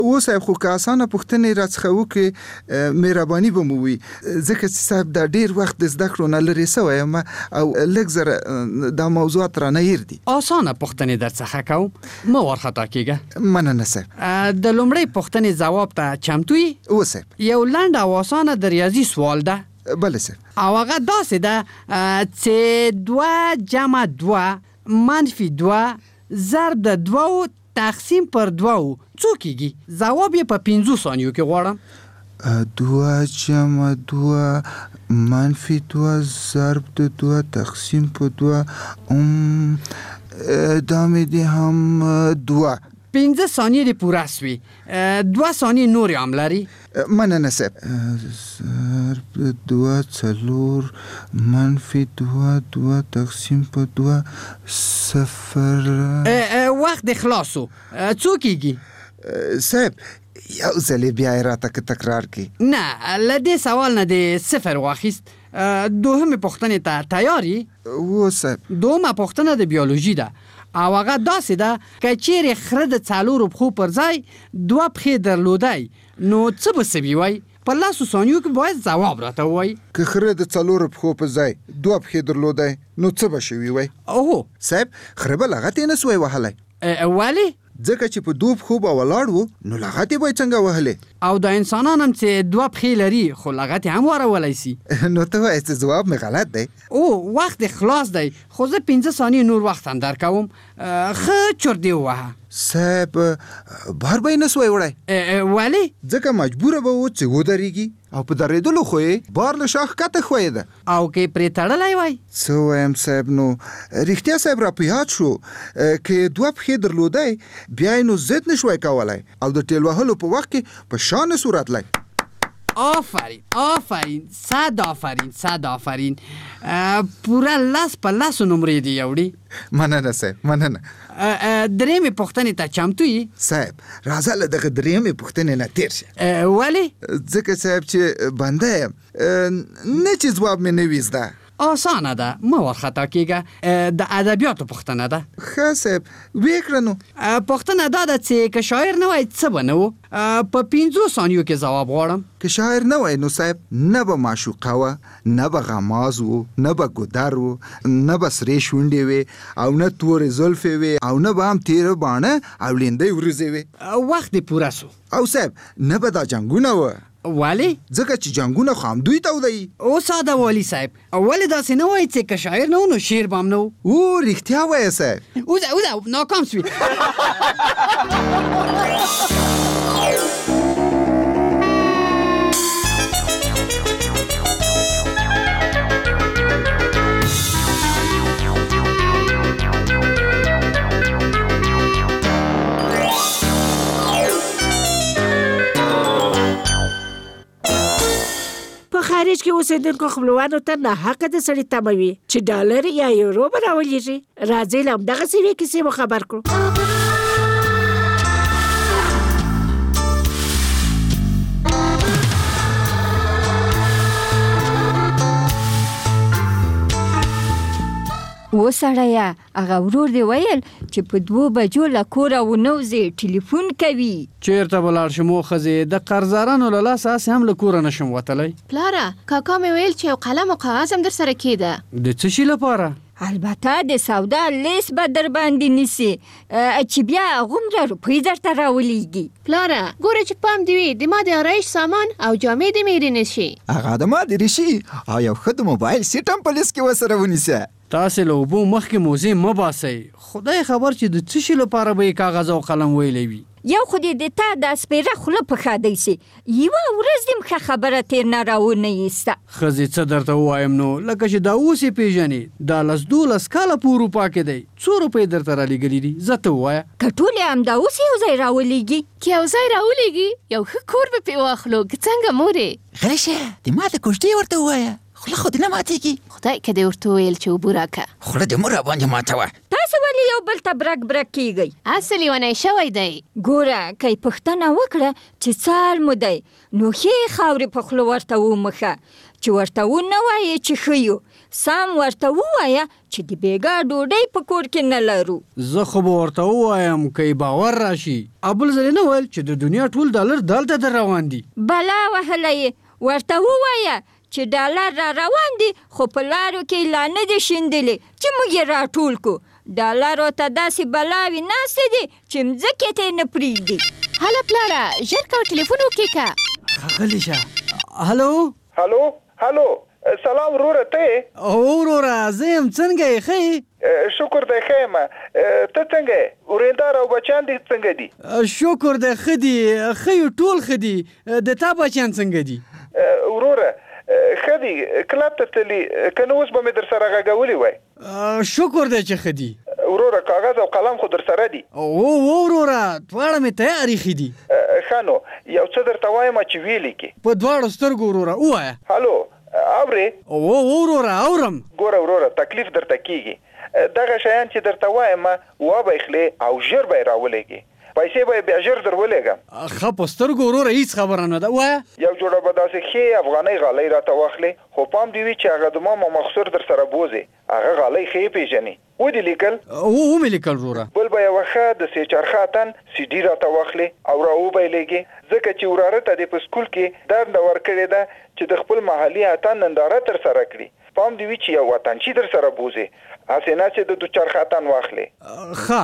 و صاحب خو که اسانه پوښتنې راڅخه وکړې مهرباني به مو وي ځکه چې صاحب دا ډېر وخت د زده کړو نه لرې سوی یم او لږ زره دا موضوعات رانه هیر دي. اسانه پوښتنې درڅخه کوم مه وارخطا کېږه. مننه صاحب. د لومړۍ پوښتنې ځواب ته چمتو یې؟ و صاحب. یو لنډ او اسانه د ریاضي سوال ده. بله صاحب. او هغه داسې ده چې 2 جمع 2 منفي 2 ضرب د 2 تقسیم پر 2 څو کېږي؟ ځواب یې په 5 ثانیو کې غواړم. 2 جمع 2 منفي 2 ضرب د 2 تقسیم په 2 دا مې دي هم 2. 15 ثانیې دې پوره سوي. 2 ثانیې نورې هم لري. مننه صاحب. ضرب 2 4 منفي 2 تقسیم په 2 0. وخت دې خلاص و. څو کېږي؟ صاحب یو ځلې بیا یې راته تکرار کړي. نه له دې سوال نه دې 0 واخیست. دوهمې پوښتنې ته تیار یې؟ و صاحب. دوهمه پوښتنه د بیولوژي ده او هغه داسې ده که چیرې خره د 4 پښو پر ځای 2 پښې درلودی نو څه به سوي وای؟ په 10 ثانیو کې باید ځواب راته ووایي. که خره د 4 پښو په ځای 2 پښې درلودی نو څه به شوي وای؟ اوه صاحب خره به لغت یې نه سوی وهلی. ولې؟ ځکه چې په 2 پښو به ولاړ و نو لغت یې به یې څنګه وهلی؟ او د انسانان هم چې 2 پښې لري خو لغت یې هم وارولی سي. نو ته وایې چې ځواب مې غلط دی. او وخت خلاص دی خو زه 15 ثانیې نور وخت هم درکوم. ښه چور دې ووهه. صاحب بار به یې نه سوی وړی. ولې؟ ځکه مجبوره به و چې ودرېږي او په درېدلو خو یې بار له شا ښکته ښویېده. او که یې پرې تړلی وای؟ څه وایم صاحب نو رښتیا صاحب را په یاد شو که یې 2 پښې درلودی بیا یې نو ضد نه شوی کولی او د ټېل وهلو په وخت کې په شا نه سو راتلی. آفرین آفرین 100 آفرین 100 آفرین. پوره 10 په 10 نمرې دي یوړي. مننه صاحب مننه. درېیمې پوښتنې ته چمتو یې؟ صاحب راځه له دغه درېیمې پوښتنې نه تېر شه. ولې؟ ځکه صاحب چې بنده یم نه چې ځواب مې نه وي زده. آسانه ده مه وارخطا کېږه. د ادبیاتو پوښتنه ده. ښه صاحب ویې کړه نو. پوښتنه دا ده چې که شاعر نه وای څه به نه و؟ په 15 ثانیو کې ځواب غواړم. که شاعر نه وای نو صاحب نه به معشوقه وه نه به غماز و نه به ګودر و نه به سرې شونډې وې او نه تورې زلفې وې او نه به هم تیره باڼه او لیندۍ ورځې وې. وخت دې پوره سو. او صاحب نه به دا جنګونه وه. ولې؟ ځکه چې جنګونه خو همدوی تودوي. او ساده والي صاحب ولې داسې نه وایي چې که شاعر نه و نو شعر به هم نه و؟ او رښتیا وایه صاحب. اوزه ناکام سوي. خارج کې اوسېدونکو خپلوانو ته ناحقه د سړي تمه وي چې ډالر یا یورو به راولېږي. راځئ له همدغسې یوې کیسې مو خبر کړو. و سړیه هغه ورور دې ویل چې په 2 بجو له کوره ونوځې ټلیفون کوي. چېرته به لاړ شم ښځې د قرضدارانو له لاسه هسې هم له کوره نشم وتلی. پلاره کاکا مې ویل چې یو قلم او کاغذ هم در سره کېده. د څه شي لپاره؟ البته د سودا لیست به در باندې نیسي چې بیا هغومره روپۍ درته راولېږي. پلاره ګوره چې پام دې وي د ما د آرایش سامان او جامې دې مې هېرې نه شي. هغه د ما دې شي او یو ښه د موبایل سیټ هم په لیست کې ورسره ونیسه. تاسې له اوبو مخکې موزې مه باسئ. خدای خبر چې د څه شي لپاره به یې کاغذ او قلم ویلی وي. یو خو دې د تا د سپېره خوله په ښادی سي یوه ورځ دې ښه خبره تېر نه راونه ایسته. ښځې څه درته ووایم نو لکه چې دا اوس یې پېژنې دا 10-12 کاله په اروپا کې دی. څو روپۍ درته رالیږلي دي زه ته ووایه. که ټولې همدا اوس یو ځای راولېږي. که یو ځای راولېږي یو ښه کور به پرې واخلو که څنګه مورې. غلی شه د ما د کوژدې ورته ووایه خوله خو دې نه ماتېږي. خدای که دې ورته وویل چې اوبه راکړه. خوله دې مه راباندې ماتوه. تاسې ولې یو بل ته برک برک کېږئ؟ اصل لیونی شوی دی. ګوره که یې پوښتنه وکړه چې څه حال مو دی نو ښې خاورې په خوله ورته ومښه چې ورته ونه وایې چې ښه یو، سم ورته ووایه چې د بېګا ډوډۍ په کور کې نه لرو. زه خو به ورته ووایم که یې باور راشي. بل ځل یې نه ویل چې د دنیا ټول ډالر دلته در روان دي. بلا وهلی یې، ورته ووایه چې ډالر را روان دي خو په لارو کې لا نه دي شیندلې چې موږ یې راټول کړو. ډالرو ته داسې بلاوې ناستې دي چې مځکې ته یې نه پرېږدي. هله پلاره ژر کوه ټلیفون وکړې که. ښاغلی شه. هلو هلو سلام وروره ته؟ او وروره زه یم، څنګه یې ښه یې؟ شکر دی ښه یم. ته څنګه یې؟ ورېندار او بچیان دې څنګه دي؟ شکر دی ښه دي، ښه یو ټول ښه دي. د تا بچیان څنګه دي؟ وروره ښه دي، کلب ته تللي که نه اوس به مې در سره غږولی وای. شکر دی چې ښه دي. وروره کاغذ او قلم خو در سره دي؟ وروره دواړه مې تیار ایښي دي. ښه نو یو څه درته وایم چې ویې لیکې. په دواړو سترګو وروره ووایه. هلو اورې؟ وروره اورم. ګوره وروره تکلیف درته کېږي. دغه شیان چې درته وایم وبه یې خلې او ژر به یې راولېږې. پیسې به یې بیا ژر در ولېږم. ښه په سترګو وروره هېڅ خبره نه ده، وایه. یو جوړه به داسې ښې افغانۍ غالۍ راته واخلې، خو پام دې وي چې هغه د ما مخصور در سره بوځې. هغه غالۍ ښې پېژنې. ودې لیکل؟ ومې لیکل وروره. بل به یوه ښه د سې چرخه اتن سی ډي راته واخلې او راوبایلېږې، ځکه چې وراره ته دې په سکول کې دنده ورکړې ده چې د خپل محلي اتن ننداره تر سره کړي. پام دې وي چې یو وطنچي در سره بوځې، هسې نه چې د دو چرخه اتن واخلې. ښه.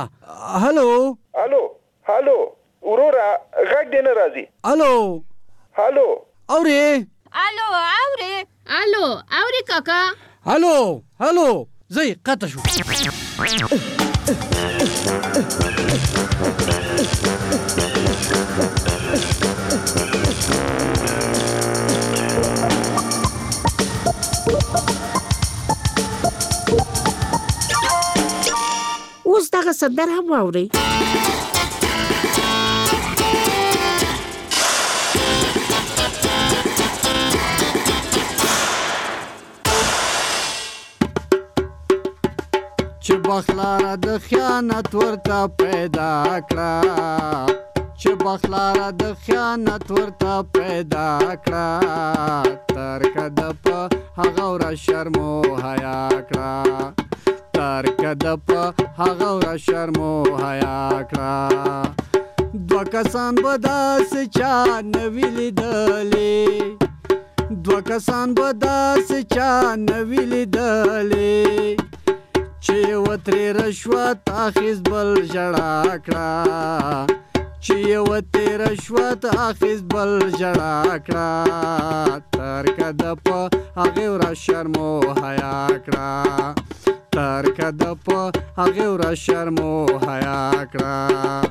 هلو وروره غږ دې نه راځي. هلو اورې؟ الو اورې کاکا؟ هلو زه قطع شو. اوس دغه سندره هم واورئ. چې بخلاره د خیانت ورته پیدا کړه، چې بخلاره د خیانت ورته پیدا کړه، ترکه د په هغه ورځ شرم و حیا کړه، ترکه د په هغه ورځ شرم و حیا کړه. دوه کسان به داسې چا نه وي لیدلې، دوه کسان به داسې چا نه وي لیدلې، چې یو ترې رشوت اخیست بل ژړا کړه، چې یو ترې رشوت اخیست بل ژړا کړه، ترکه د په هغې ورځ شرم و حیا کړه، ترکه د په هغې ورځ شرم و حیا کړه.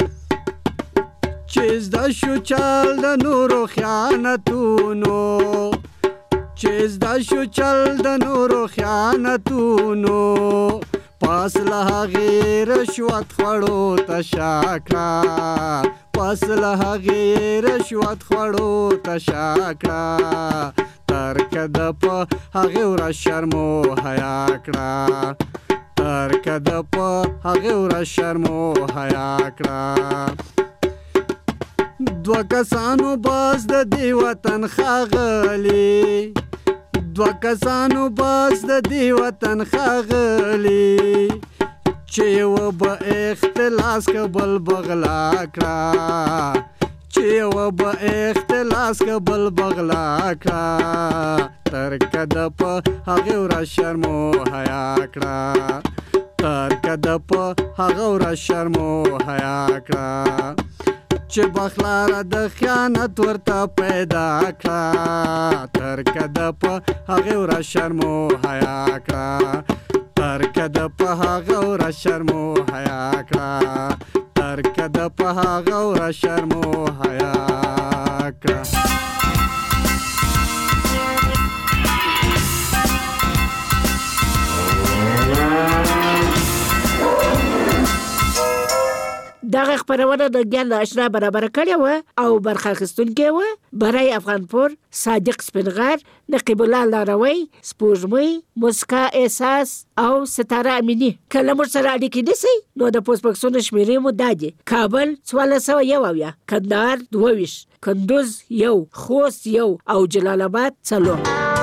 چې زده شو چل د نورو خیانتونو، چې زده شو چل د نورو خیانتونو، پاس له هغې رشوت خوړو ته شا کړه، پاس له هغې رشوت خوړو ته شا کړه، ترکه د په هغې ورځ شرم و حیا کړه، ترکه د په هغې ورځ شرم و حیا کړه. دوه کسانو باز د دې وطن ښاغلي، دوه کسانو باز د دې وطن ښاغلي، چې یوه به اختلاس که بل بغلا کړه، چې یوه به اختلاس که بل بغلا کړه، ترکه د په هغې ورځ شرم و حیا کړه، ترکه د په هغه ورځ شرم و حیا کړه. چې بخلاره د خیانت ورته پیدا کړه، ترکه د په هغې ورځ شرم و حیا کړه، ترکه د په هغه ورځ شرم و حیا کړه، ترکه د په هغه ورځ شرم و حیا کړه. دغه خپرونه د ګیان اشنا برابر کړې وه او برخه اخیستونکې وه برای افغانپور، صادق سپینغر، نقیب الله لاروی، سپوږمۍ، مسکا احساس او ستاره امینی. که له موږ سره اړیکې نیسئ نو د پوسټ بکسونو شمېرې مو دا دي: کابل 1401، کندهار 22، کندوز 1، خوست 1 او جلال آباد 4.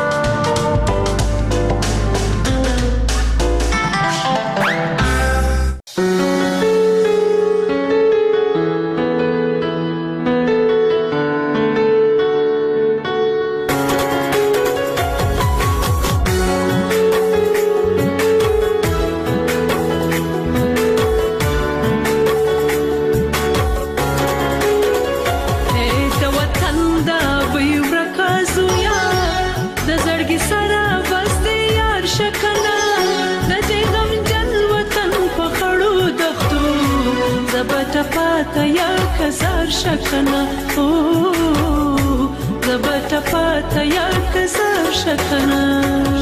پاته یا کزار شکنه زبت پاته یا کزار شکنه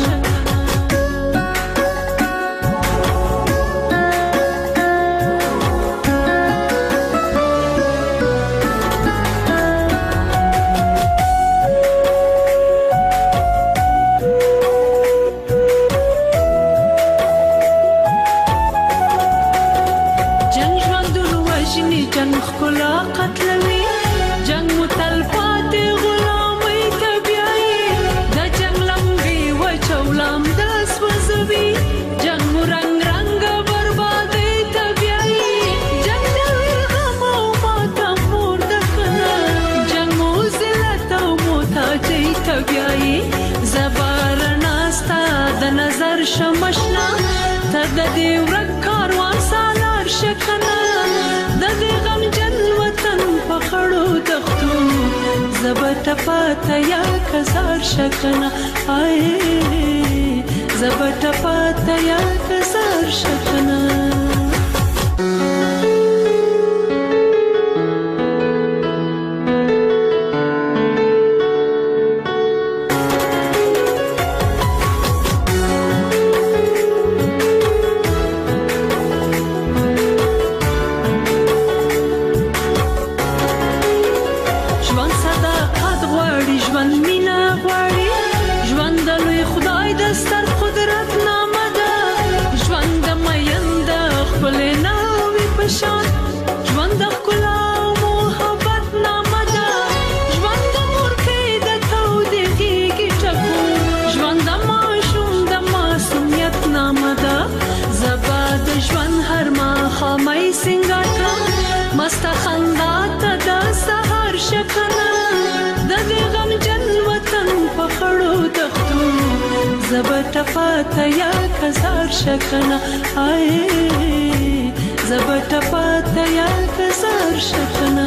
شمشنا ته د دې ورک کاروان سالار شکنه د دې غمجن وطن په خړو دښتو زبت پاته یا کزار شکنه زبت پاته یا کزار شکنه زبت پاته یا کزار شکنه زبت پاته یا کزار شکنه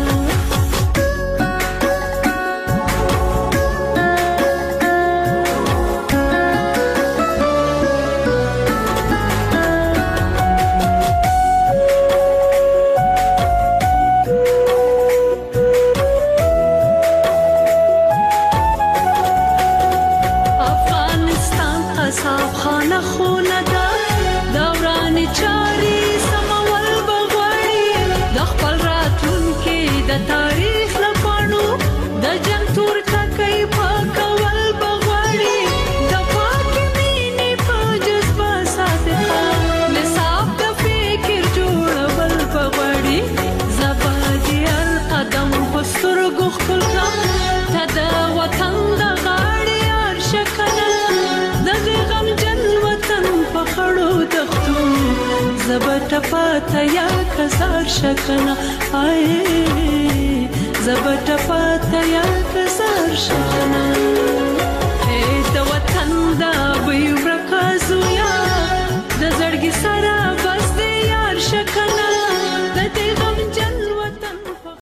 زبت پاته یا کزار شکنه زبت پاته یا کزار شکنه